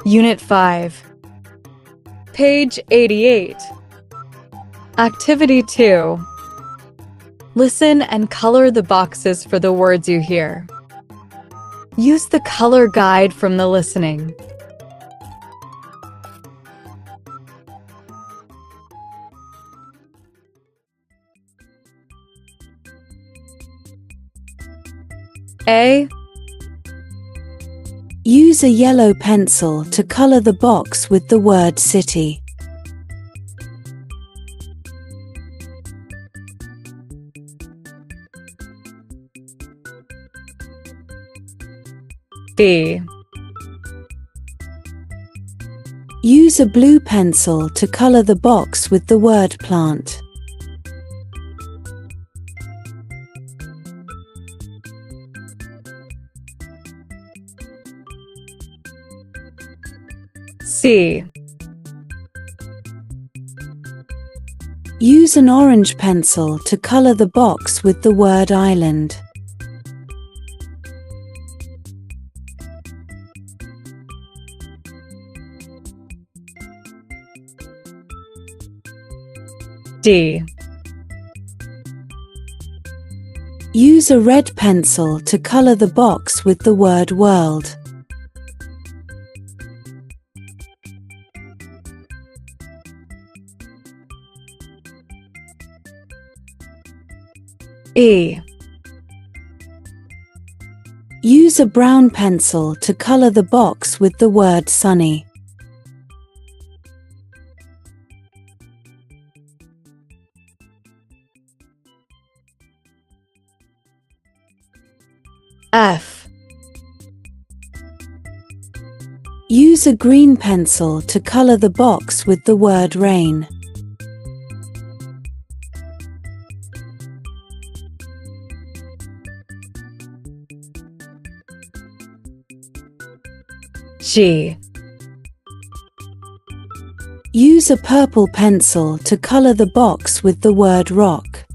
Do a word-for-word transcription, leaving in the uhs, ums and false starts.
Unit five. Page eighty-eight. Activity two. Listen and color the boxes for the words you hear. Use the color guide from the listening. A. Use a yellow pencil to color the box with the word city. B. Use a blue pencil to color the box with the word plant. C. Use an orange pencil to color the box with the word island. D. Use a red pencil to color the box with the word world. E. Use a brown pencil to color the box with the word sunny. F. Use a green pencil to color the box with the word rain. G. Use a purple pencil to color the box with the word rock.